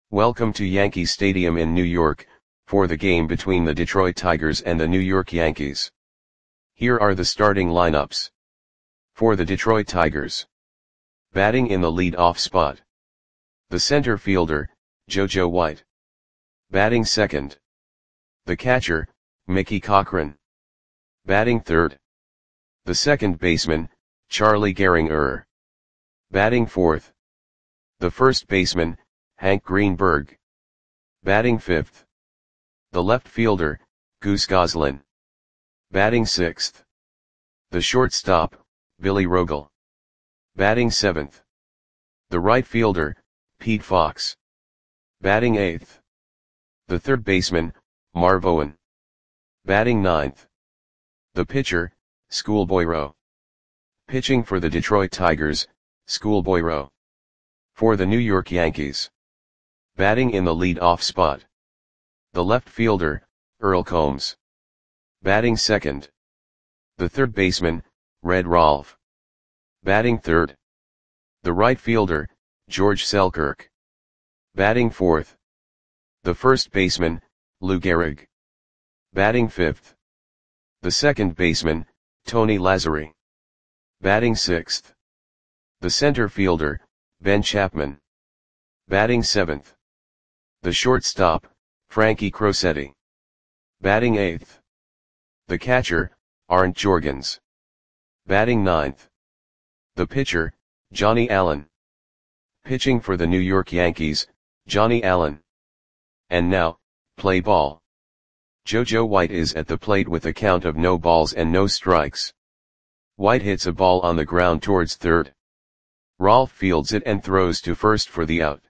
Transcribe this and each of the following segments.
Welcome to Yankee Stadium in New York, for the game between the Detroit Tigers and the New York Yankees. Here are the starting lineups. For the Detroit Tigers. Batting in the lead-off spot. The center fielder, JoJo White. Batting second. The catcher, Mickey Cochrane. Batting third. The second baseman, Charlie Gehringer. Batting fourth. The first baseman, Hank Greenberg. Batting fifth. The left fielder, Goose Goslin. Batting sixth. The shortstop, Billy Rogel. Batting seventh. The right fielder, Pete Fox. Batting eighth. The third baseman, Marv Owen. Batting ninth. The pitcher, Schoolboy Rowe. Pitching for the Detroit Tigers, Schoolboy Rowe. For the New York Yankees. Batting in the lead-off spot. The left fielder, Earl Combs. Batting second. The third baseman, Red Rolfe. Batting third. The right fielder, George Selkirk. Batting fourth. The first baseman, Lou Gehrig. Batting fifth. The second baseman, Tony Lazzeri. Batting sixth. The center fielder, Ben Chapman. Batting seventh. The shortstop, Frankie Crosetti. Batting eighth. The catcher, Arndt Jorgens. Batting ninth. The pitcher, Johnny Allen. Pitching for the New York Yankees, Johnny Allen. And now, play ball. JoJo White is at the plate with a count of no balls and no strikes. White hits a ball on the ground towards third. Rolfe fields it and throws to first for the out.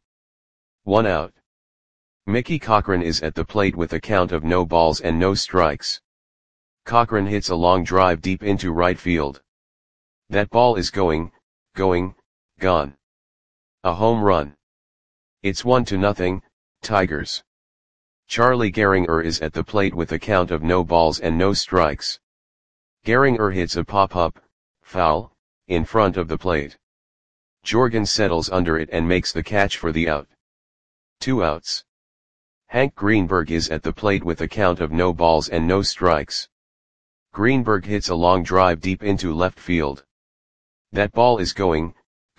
1 out. Mickey Cochrane is at the plate with a count of no balls and no strikes. Cochrane hits a long drive deep into right field. That ball is gone. A home run. It's 1-0, Tigers. Charlie Gehringer is at the plate with a count of no balls and no strikes. Gehringer hits a pop-up, foul, in front of the plate. Jorgens settles under it and makes the catch for the out. 2 outs. Hank Greenberg is at the plate with a count of no balls and no strikes. Greenberg hits a long drive deep into left field. That ball is gone.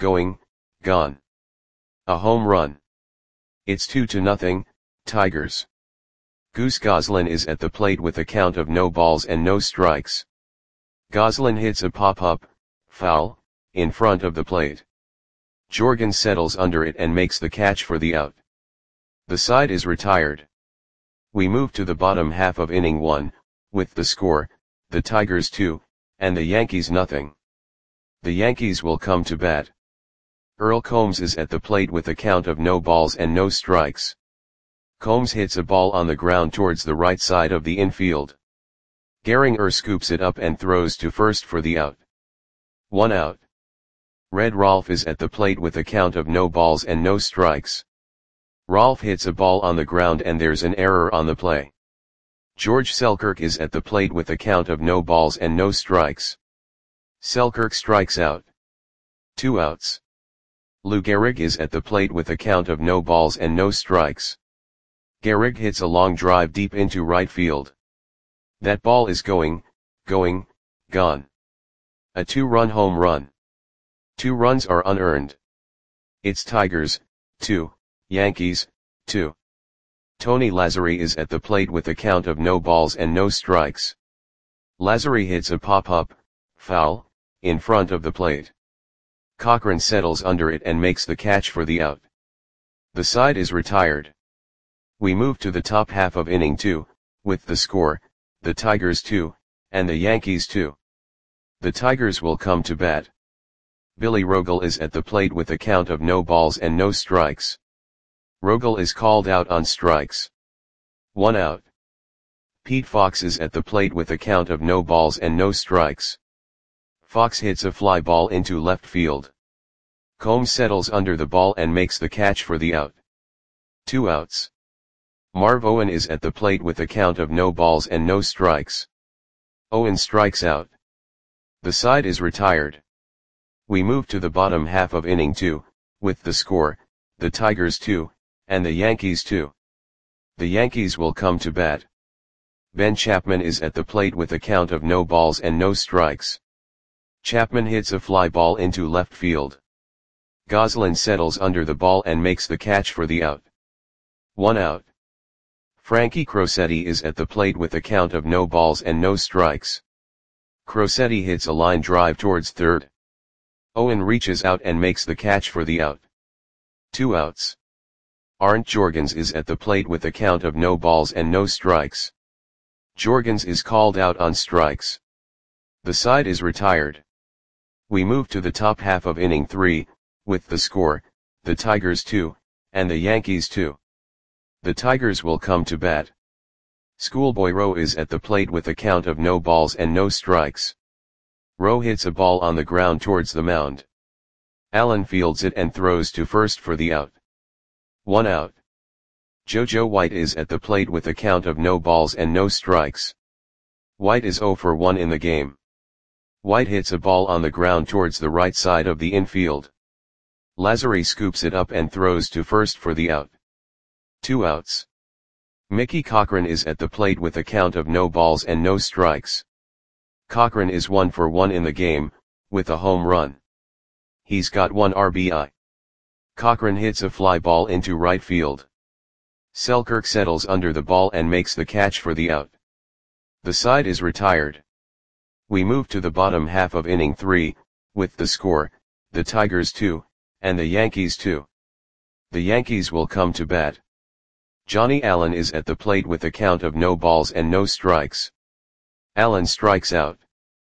A home run. It's 2-0, Tigers. Goose Goslin is at the plate with a count of no balls and no strikes. Goslin hits a pop-up, foul, in front of the plate. Jorgens settles under it and makes the catch for the out. The side is retired. We move to the bottom half of inning 1, with the score, the Tigers 2, and the Yankees nothing. The Yankees will come to bat. Earl Combs is at the plate with a count of no balls and no strikes. Combs hits a ball on the ground towards the right side of the infield. Gehringer scoops it up and throws to first for the out. 1 out. Red Rolfe is at the plate with a count of no balls and no strikes. Rolfe hits a ball on the ground and there's an error on the play. George Selkirk is at the plate with a count of no balls and no strikes. Selkirk strikes out. 2 outs. Lou Gehrig is at the plate with a count of no balls and no strikes. Gehrig hits a long drive deep into right field. That ball is gone. A 2-run home run. 2 runs are unearned. It's Tigers, 2, Yankees, 2. Tony Lazzeri is at the plate with a count of no balls and no strikes. Lazzeri hits a pop-up, foul, in front of the plate. Cochrane settles under it and makes the catch for the out. The side is retired. We move to the top half of inning 2, with the score, the Tigers 2, and the Yankees 2. The Tigers will come to bat. Billy Rogel is at the plate with a count of no balls and no strikes. Rogel is called out on strikes. 1 out. Pete Fox is at the plate with a count of no balls and no strikes. Fox hits a fly ball into left field. Combs settles under the ball and makes the catch for the out. 2 outs. Marv Owen is at the plate with a count of no balls and no strikes. Owen strikes out. The side is retired. We move to the bottom half of inning 2, with the score, the Tigers 2, and the Yankees 2. The Yankees will come to bat. Ben Chapman is at the plate with a count of no balls and no strikes. Chapman hits a fly ball into left field. Goslin settles under the ball and makes the catch for the out. 1 out. Frankie Crosetti is at the plate with a count of no balls and no strikes. Crosetti hits a line drive towards third. Owen reaches out and makes the catch for the out. 2 outs. Arndt Jorgens is at the plate with a count of no balls and no strikes. Jorgens is called out on strikes. The side is retired. We move to the top half of inning 3, with the score, the Tigers 2, and the Yankees 2. The Tigers will come to bat. Schoolboy Rowe is at the plate with a count of no balls and no strikes. Rowe hits a ball on the ground towards the mound. Allen fields it and throws to first for the out. 1 out. JoJo White is at the plate with a count of no balls and no strikes. White is 0 for 1 in the game. White hits a ball on the ground towards the right side of the infield. Lazzari scoops it up and throws to first for the out. 2 outs. Mickey Cochrane is at the plate with a count of no balls and no strikes. Cochrane is 1 for 1 in the game, with a home run. He's got 1 RBI. Cochrane hits a fly ball into right field. Selkirk settles under the ball and makes the catch for the out. The side is retired. We move to the bottom half of inning 3, with the score, the Tigers 2, and the Yankees 2. The Yankees will come to bat. Johnny Allen is at the plate with a count of no balls and no strikes. Allen strikes out.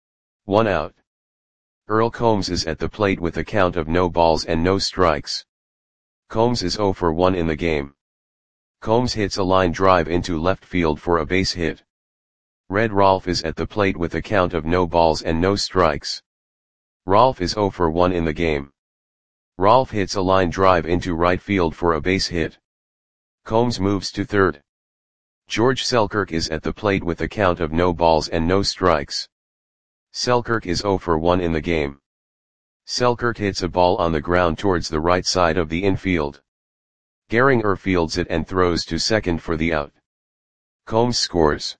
1 out. Earl Combs is at the plate with a count of no balls and no strikes. Combs is 0 for 1 in the game. Combs hits a line drive into left field for a base hit. Red Rolfe is at the plate with a count of no balls and no strikes. Rolfe is 0 for 1 in the game. Rolfe hits a line drive into right field for a base hit. Combs moves to third. George Selkirk is at the plate with a count of no balls and no strikes. Selkirk is 0 for 1 in the game. Selkirk hits a ball on the ground towards the right side of the infield. Gehringer fields it and throws to second for the out. Combs scores.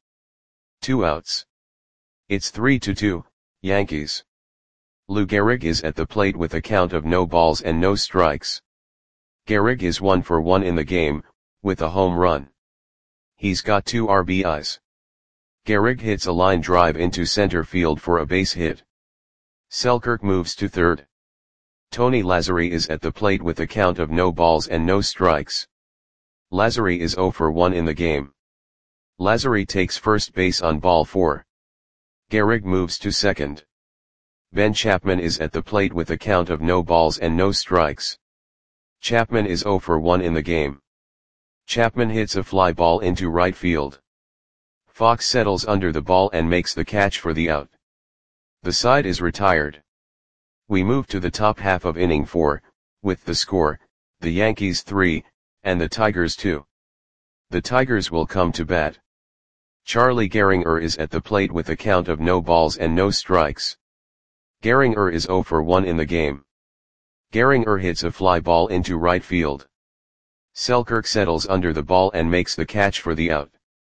2 outs. It's 3-2, Yankees. Lou Gehrig is at the plate with a count of no balls and no strikes. Gehrig is 1 for 1 in the game, with a home run. He's got 2 RBIs. Gehrig hits a line drive into center field for a base hit. Selkirk moves to third. Tony Lazzari is at the plate with a count of no balls and no strikes. Lazzari is 0 for 1 in the game. Lazzari takes first base on ball 4. Gehrig moves to second. Ben Chapman is at the plate with a count of no balls and no strikes. Chapman is 0 for 1 in the game. Chapman hits a fly ball into right field. Fox settles under the ball and makes the catch for the out. The side is retired. We move to the top half of inning 4, with the score, the Yankees 3, and the Tigers 2. The Tigers will come to bat. Charlie Gehringer is at the plate with a count of no balls and no strikes. Gehringer is 0 for 1 in the game. Gehringer hits a fly ball into right field. Selkirk settles under the ball and makes the catch for the out.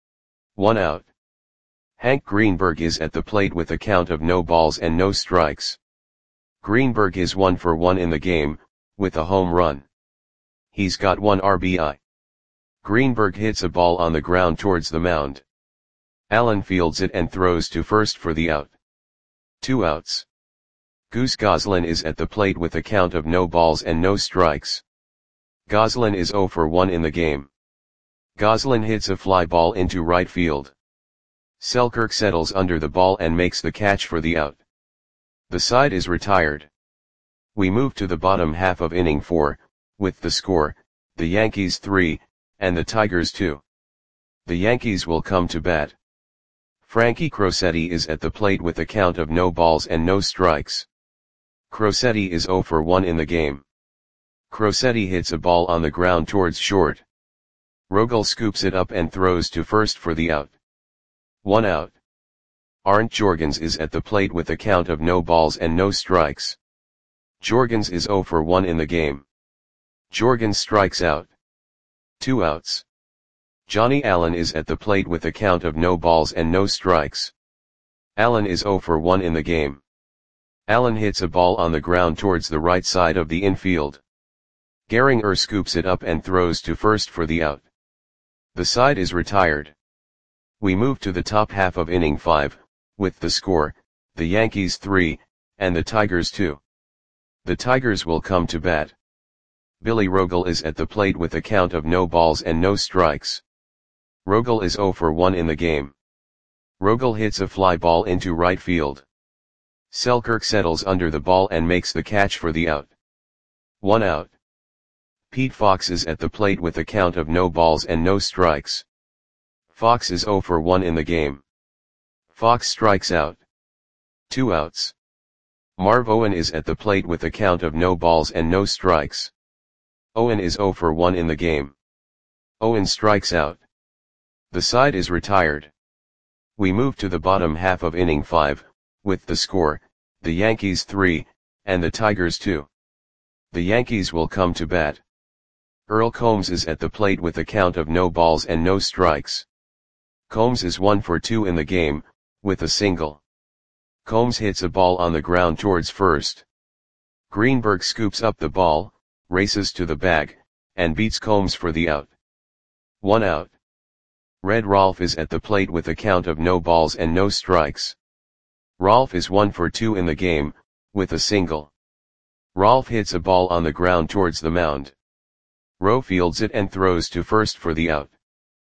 1 out. Hank Greenberg is at the plate with a count of no balls and no strikes. Greenberg is 1 for 1 in the game, with a home run. He's got 1 RBI. Greenberg hits a ball on the ground towards the mound. Allen fields it and throws to first for the out. 2 outs. Goose Goslin is at the plate with a count of no balls and no strikes. Goslin is 0 for 1 in the game. Goslin hits a fly ball into right field. Selkirk settles under the ball and makes the catch for the out. The side is retired. We move to the bottom half of inning 4, with the score, the Yankees 3, and the Tigers 2. The Yankees will come to bat. Frankie Crosetti is at the plate with a count of no balls and no strikes. Crosetti is 0 for 1 in the game. Crosetti hits a ball on the ground towards short. Rogel scoops it up and throws to first for the out. 1 out. Arndt Jorgens is at the plate with a count of no balls and no strikes. Jorgens is 0 for 1 in the game. Jorgens strikes out. 2 outs. Johnny Allen is at the plate with a count of no balls and no strikes. Allen is 0 for 1 in the game. Allen hits a ball on the ground towards the right side of the infield. Gehringer scoops it up and throws to first for the out. The side is retired. We move to the top half of inning 5, with the score, the Yankees 3, and the Tigers 2. The Tigers will come to bat. Billy Rogel is at the plate with a count of no balls and no strikes. Rogel is 0 for 1 in the game. Rogel hits a fly ball into right field. Selkirk settles under the ball and makes the catch for the out. 1 out. Pete Fox is at the plate with a count of no balls and no strikes. Fox is 0 for 1 in the game. Fox strikes out. 2 outs. Marv Owen is at the plate with a count of no balls and no strikes. Owen is 0 for 1 in the game. Owen strikes out. The side is retired. We move to the bottom half of inning 5, with the score, the Yankees 3, and the Tigers 2. The Yankees will come to bat. Earl Combs is at the plate with a count of no balls and no strikes. Combs is 1 for 2 in the game, with a single. Combs hits a ball on the ground towards first. Greenberg scoops up the ball, races to the bag, and beats Combs for the out. 1 out. Red Rolfe is at the plate with a count of no balls and no strikes. Rolfe is 1 for 2 in the game, with a single. Rolfe hits a ball on the ground towards the mound. Rowe fields it and throws to first for the out.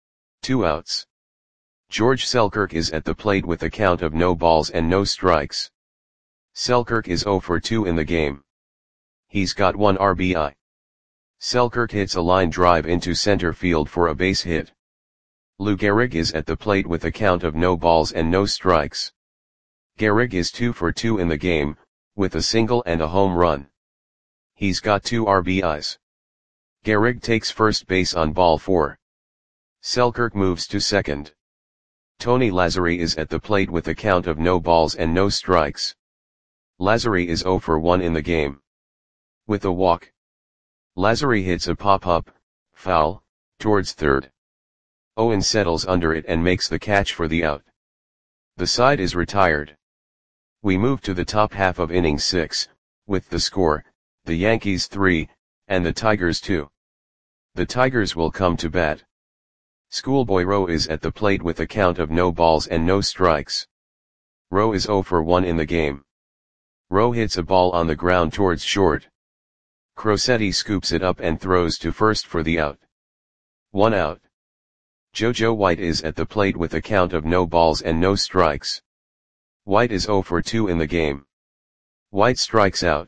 2 outs. George Selkirk is at the plate with a count of no balls and no strikes. Selkirk is 0 for 2 in the game. He's got 1 RBI. Selkirk hits a line drive into center field for a base hit. Lou Gehrig is at the plate with a count of no balls and no strikes. Gehrig is 2 for 2 in the game, with a single and a home run. He's got 2 RBIs. Gehrig takes first base on ball 4. Selkirk moves to second. Tony Lazzeri is at the plate with a count of no balls and no strikes. Lazzeri is 0 for 1 in the game. With a walk. Lazzeri hits a pop-up, foul, towards third. Owen settles under it and makes the catch for the out. The side is retired. We move to the top half of inning 6, with the score, the Yankees 3, and the Tigers 2. The Tigers will come to bat. Schoolboy Rowe is at the plate with a count of no balls and no strikes. Rowe is 0 for 1 in the game. Rowe hits a ball on the ground towards short. Crosetti scoops it up and throws to first for the out. 1 out. JoJo White is at the plate with a count of no balls and no strikes. White is 0 for 2 in the game. White strikes out.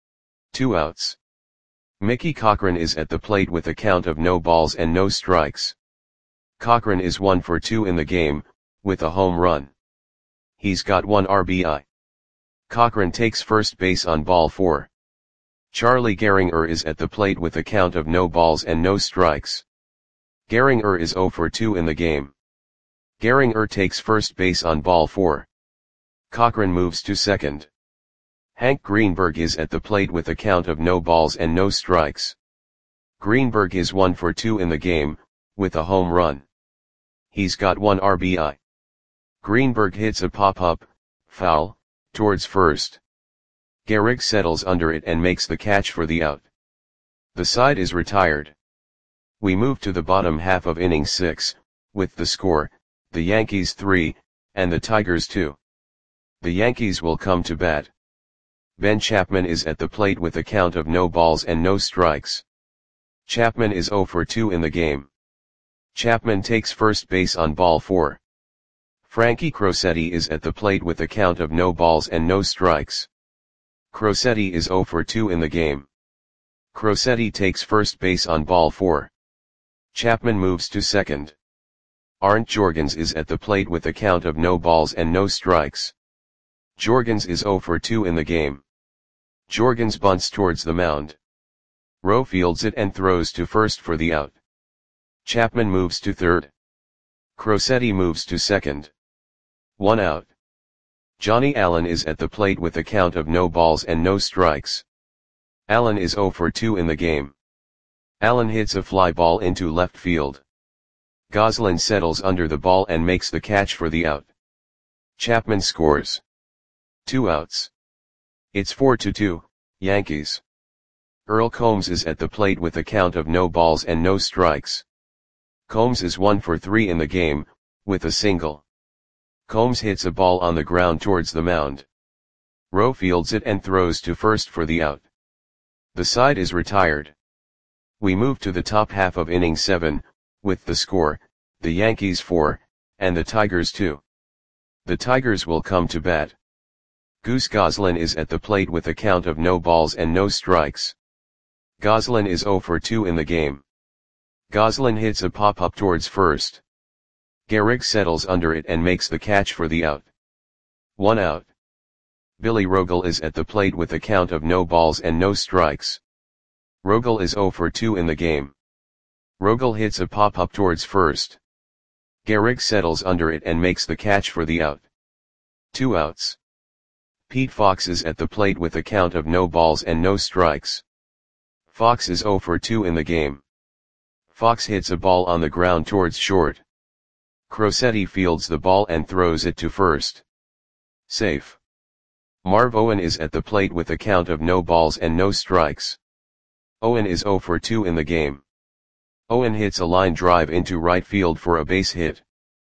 2 outs. Mickey Cochrane is at the plate with a count of no balls and no strikes. Cochrane is 1 for 2 in the game, with a home run. He's got 1 RBI. Cochrane takes first base on ball 4. Charlie Gehringer is at the plate with a count of no balls and no strikes. Gehringer is 0 for 2 in the game. Gehringer takes first base on ball 4. Cochrane moves to second. Hank Greenberg is at the plate with a count of no balls and no strikes. Greenberg is 1 for 2 in the game, with a home run. He's got 1 RBI. Greenberg hits a pop-up, foul, towards first. Gehrig settles under it and makes the catch for the out. The side is retired. We move to the bottom half of inning 6, with the score, the Yankees 3, and the Tigers 2. The Yankees will come to bat. Ben Chapman is at the plate with a count of no balls and no strikes. Chapman is 0 for 2 in the game. Chapman takes first base on ball 4. Frankie Crosetti is at the plate with a count of no balls and no strikes. Crosetti is 0 for 2 in the game. Crosetti takes first base on ball 4. Chapman moves to second. Arndt Jorgens is at the plate with a count of no balls and no strikes. Jorgens is 0 for 2 in the game. Jorgens bunts towards the mound. Rowe fields it and throws to first for the out. Chapman moves to third. Crosetti moves to second. 1 out. Johnny Allen is at the plate with a count of no balls and no strikes. Allen is 0 for 2 in the game. Allen hits a fly ball into left field. Goslin settles under the ball and makes the catch for the out. Chapman scores. 2 outs. It's 4-2, Yankees. Earl Combs is at the plate with a count of no balls and no strikes. Combs is 1 for 3 in the game, with a single. Combs hits a ball on the ground towards the mound. Rowe fields it and throws to first for the out. The side is retired. We move to the top half of inning 7, with the score, the Yankees 4, and the Tigers 2. The Tigers will come to bat. Goose Goslin is at the plate with a count of no balls and no strikes. Goslin is 0 for 2 in the game. Goslin hits a pop-up towards first. Gehrig settles under it and makes the catch for the out. 1 out. Billy Rogel is at the plate with a count of no balls and no strikes. Rogel is 0 for 2 in the game. Rogel hits a pop-up towards first. Gehrig settles under it and makes the catch for the out. 2 outs. Pete Fox is at the plate with a count of no balls and no strikes. Fox is 0 for 2 in the game. Fox hits a ball on the ground towards short. Crosetti fields the ball and throws it to first. Safe. Marv Owen is at the plate with a count of no balls and no strikes. Owen is 0 for 2 in the game. Owen hits a line drive into right field for a base hit.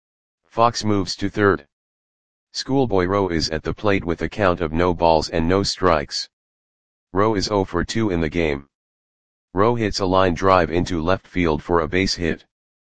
Fox moves to third. Schoolboy Rowe is at the plate with a count of no balls and no strikes. Rowe is 0 for 2 in the game. Rowe hits a line drive into left field for a base hit.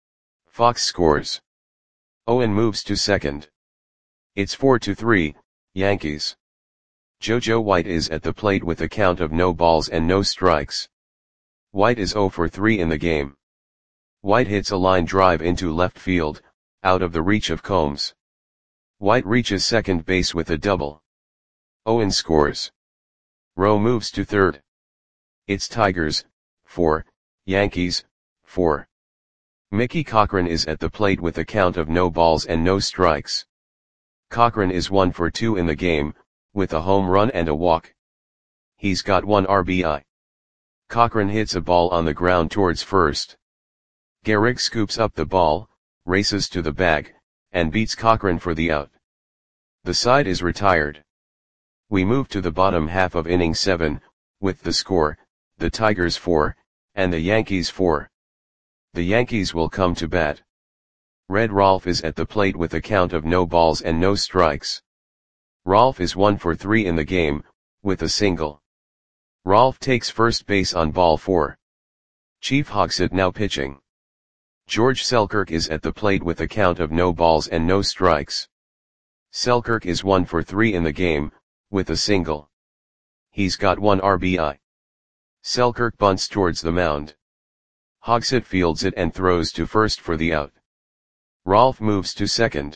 Fox scores. Owen moves to second. It's 4-3, Yankees. JoJo White is at the plate with a count of no balls and no strikes. White is 0 for 3 in the game. White hits a line drive into left field, out of the reach of Combs. White reaches second base with a double. Owen scores. Rowe moves to third. It's Tigers, 4, Yankees, 4. Mickey Cochrane is at the plate with a count of no balls and no strikes. Cochrane is 1 for 2 in the game, with a home run and a walk. He's got 1 RBI. Cochrane hits a ball on the ground towards first. Gehrig scoops up the ball, races to the bag, and beats Cochrane for the out. The side is retired. We move to the bottom half of inning 7, with the score, the Tigers 4, and the Yankees 4. The Yankees will come to bat. Red Rolfe is at the plate with a count of no balls and no strikes. Rolfe is 1 for 3 in the game, with a single. Rolfe takes first base on ball 4. Chief Hogsett now pitching. George Selkirk is at the plate with a count of no balls and no strikes. Selkirk is 1 for 3 in the game, with a single. He's got 1 RBI. Selkirk bunts towards the mound. Hogsett fields it and throws to first for the out. Rolfe moves to second.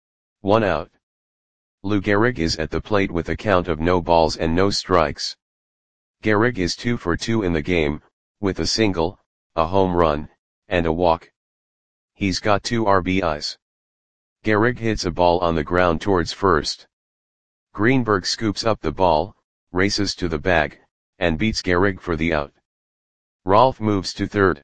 1 out. Lou Gehrig is at the plate with a count of no balls and no strikes. Gehrig is 2 for 2 in the game, with a single, a home run, and a walk. He's got 2 RBIs. Gehrig hits a ball on the ground towards first. Greenberg scoops up the ball, races to the bag, and beats Gehrig for the out. Rolfe moves to third.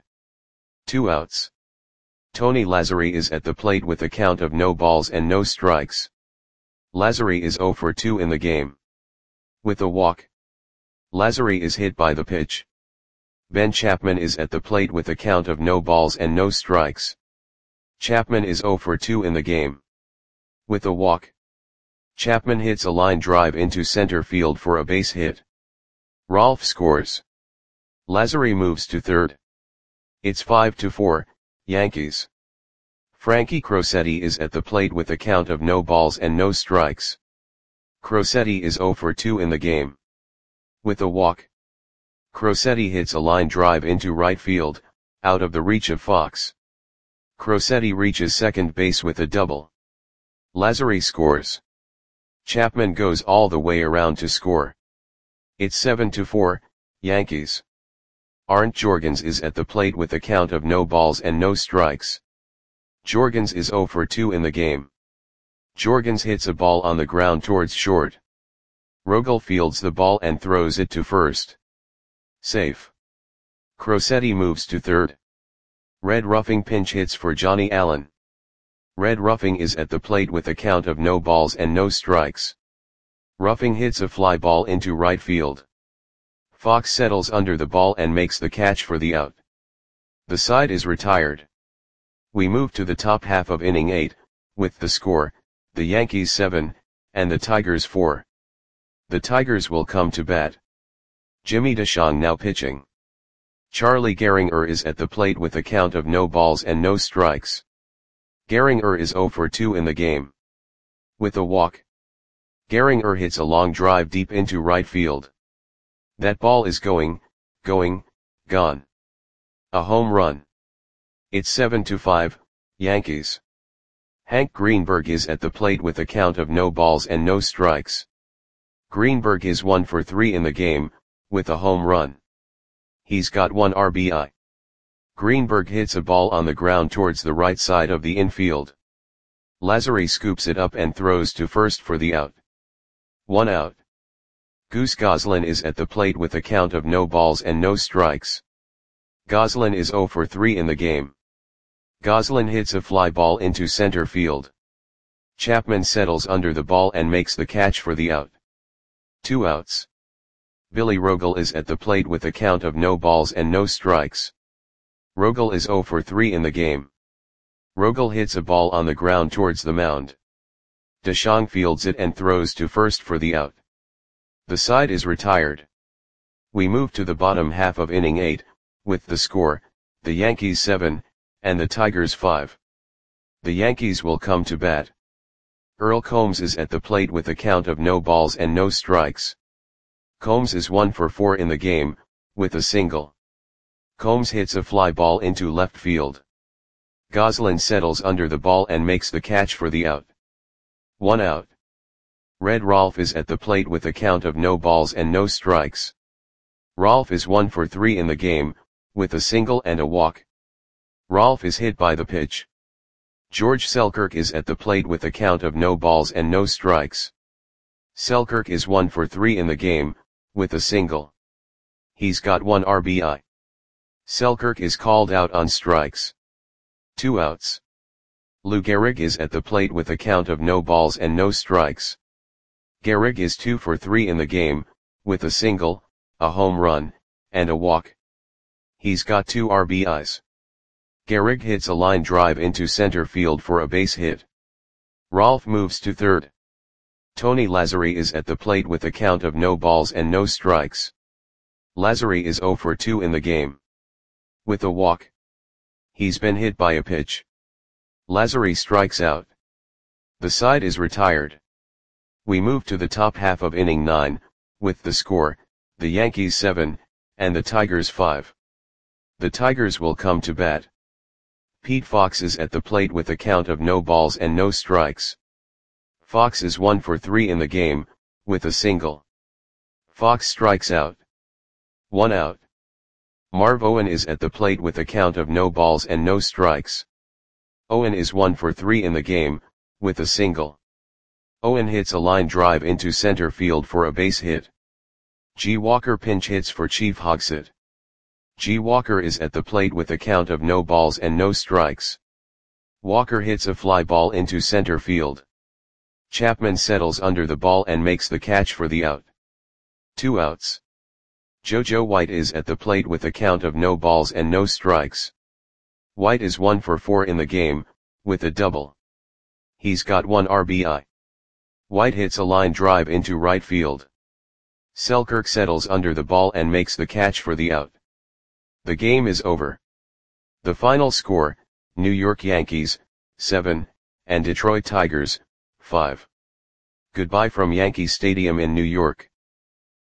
2 outs. Tony Lazzeri is at the plate with a count of no balls and no strikes. Lazzeri is 0 for 2 in the game. With a walk. Lazzeri is hit by the pitch. Ben Chapman is at the plate with a count of no balls and no strikes. Chapman is 0 for 2 in the game. With a walk. Chapman hits a line drive into center field for a base hit. Rolfe scores. Lazzeri moves to third. It's 5-4, Yankees. Frankie Crosetti is at the plate with a count of no balls and no strikes. Crosetti is 0 for 2 in the game. With a walk. Crosetti hits a line drive into right field, out of the reach of Fox. Crosetti reaches second base with a double. Lazzeri scores. Chapman goes all the way around to score. It's 7-4, Yankees. Arndt Jorgens is at the plate with a count of no balls and no strikes. Jorgens is 0 for 2 in the game. Jorgens hits a ball on the ground towards short. Rogel fields the ball and throws it to first. Safe. Crosetti moves to third. Red roughing pinch hits for Johnny Allen. Red roughing is at the plate with a count of no balls and no strikes. Roughing hits a fly ball into right field. Fox settles under the ball and makes the catch for the out. The side is retired. We move to the top half of inning 8, with the score, the Yankees 7, and the Tigers 4. The Tigers will come to bat. Jimmy DeShong now pitching. Charlie Gehringer is at the plate with a count of no balls and no strikes. Gehringer is 0 for 2 in the game. With a walk. Gehringer hits a long drive deep into right field. That ball is gone. A home run. It's 7-5, Yankees. Hank Greenberg is at the plate with a count of no balls and no strikes. Greenberg is 1 for 3 in the game, with a home run. He's got 1 RBI. Greenberg hits a ball on the ground towards the right side of the infield. Lazary scoops it up and throws to first for the out. 1 out. Goose Goslin is at the plate with a count of no balls and no strikes. Goslin is 0 for 3 in the game. Goslin hits a fly ball into center field. Chapman settles under the ball and makes the catch for the out. 2 outs. Billy Rogel is at the plate with a count of no balls and no strikes. Rogel is 0 for 3 in the game. Rogel hits a ball on the ground towards the mound. DeShong fields it and throws to first for the out. The side is retired. We move to the bottom half of inning 8, with the score, the Yankees 7, and the Tigers 5. The Yankees will come to bat. Earl Combs is at the plate with a count of no balls and no strikes. Combs is 1 for 4 in the game, with a single. Combs hits a fly ball into left field. Goslin settles under the ball and makes the catch for the out. 1 out. Red Rolfe is at the plate with a count of no balls and no strikes. Rolfe is 1 for 3 in the game, with a single and a walk. Rolfe is hit by the pitch. George Selkirk is at the plate with a count of no balls and no strikes. Selkirk is 1 for 3 in the game, with a single. He's got 1 RBI. Selkirk is called out on strikes. 2 outs. Lou Gehrig is at the plate with a count of no balls and no strikes. Gehrig is 2 for 3 in the game, with a single, a home run, and a walk. He's got 2 RBIs. Gehrig hits a line drive into center field for a base hit. Rolfe moves to third. Tony Lazary is at the plate with a count of no balls and no strikes. Lazary is 0 for 2 in the game. With a walk. He's been hit by a pitch. Lazary strikes out. The side is retired. We move to the top half of inning 9, with the score, the Yankees 7, and the Tigers 5. The Tigers will come to bat. Pete Fox is at the plate with a count of no balls and no strikes. Fox is 1 for 3 in the game, with a single. Fox strikes out. 1 out. Marv Owen is at the plate with a count of no balls and no strikes. Owen is 1 for 3 in the game, with a single. Owen hits a line drive into center field for a base hit. G. Walker pinch hits for Chief Hogsett. G. Walker is at the plate with a count of no balls and no strikes. Walker hits a fly ball into center field. Chapman settles under the ball and makes the catch for the out. 2 outs. JoJo White is at the plate with a count of no balls and no strikes. White is 1 for 4 in the game, with a double. He's got 1 RBI. White hits a line drive into right field. Selkirk settles under the ball and makes the catch for the out. The game is over. The final score, New York Yankees, 7, and Detroit Tigers, 5. Goodbye from Yankee Stadium in New York.